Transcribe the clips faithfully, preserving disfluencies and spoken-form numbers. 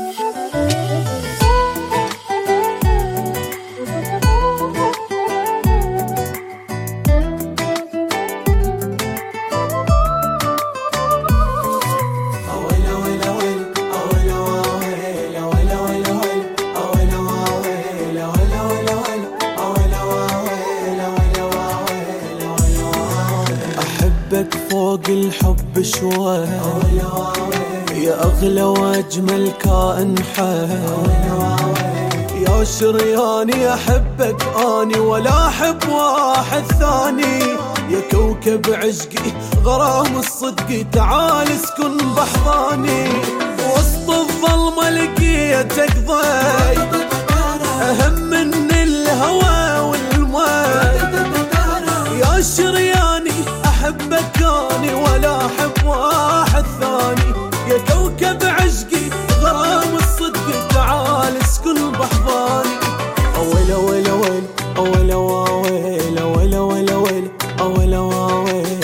أحبك فوق الحب شوي يا أغلى وأجمل كائن حي، يا شرياني أحبك أني ولا أحب واحد ثاني، يا كوكب عشقي غرام الصدق تعال اسكن بحضاني، وسط الظلمة لقيتك ضي أهم من الهوى والماء، يا شرياني أحبك أني ولا أحب واحد ثاني، يا كوكب عشقي غرام الصدق تعال اسكن بحضاني. أويلا ويلا ويلا أويلا واويلا ويلا ويلا ويلا أويلا واويلا.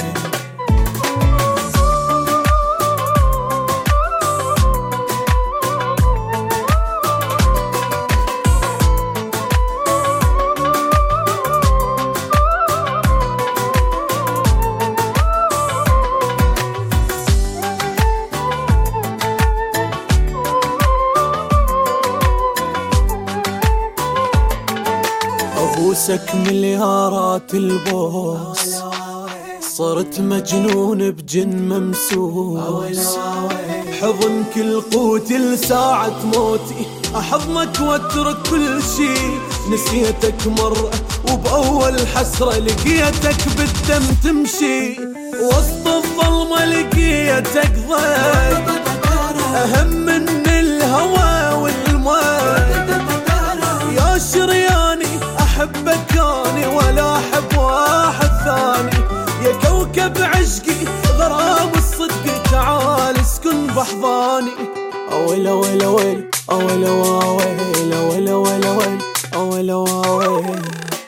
أبوسك مليارات البوس صرت مجنون بجن ممسوس، حضن كل قوتي لساعة موتي أحضنك واترك كل شي، نسيتك مرة وبأول حسرة لقيتك بالدم تمشي، وسط الظلمة لقيتك ضي أهم من الهوى والماء، يا شرياني أحبك أني ولا أحب واحد ثاني، يا كوكب عشقي غرام الصدق تعال اسكن بحضاني. أويلا ويلا ويلا أويلا واويلا ويلا ويلا ويلا أويلا واويلا.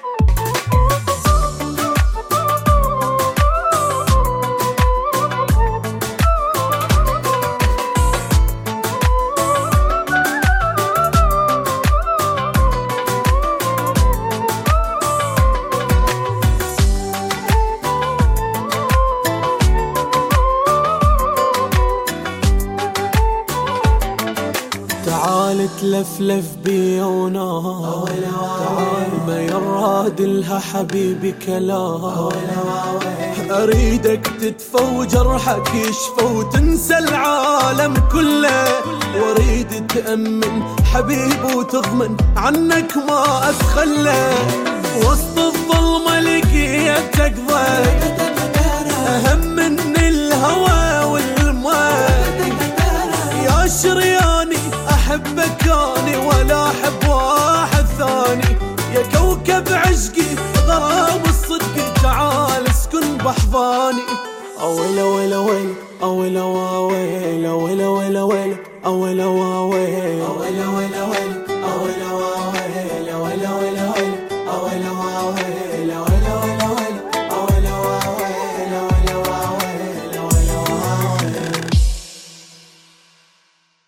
تعال تلفلف بي ونام، تعال ما يراد لها حبيبي كلام، أريدك تدفى وجرحك يشفى وتنسى العالم كله، واريد تأمن حبيب وتضمن عنك ما أتخلى، وسط الظلمة لقيتك ضي أهم من الهوى والماء، يا شرياني أحبك أني ولا أحب واحد ثاني، يا كوكب عشقي غرام الصدق تعال اسكن بحضاني. أويلا ويلا ويلا أويلا واويلا ويلا ويلا ويلا أويلا واويلا أويلا ويلا ويلا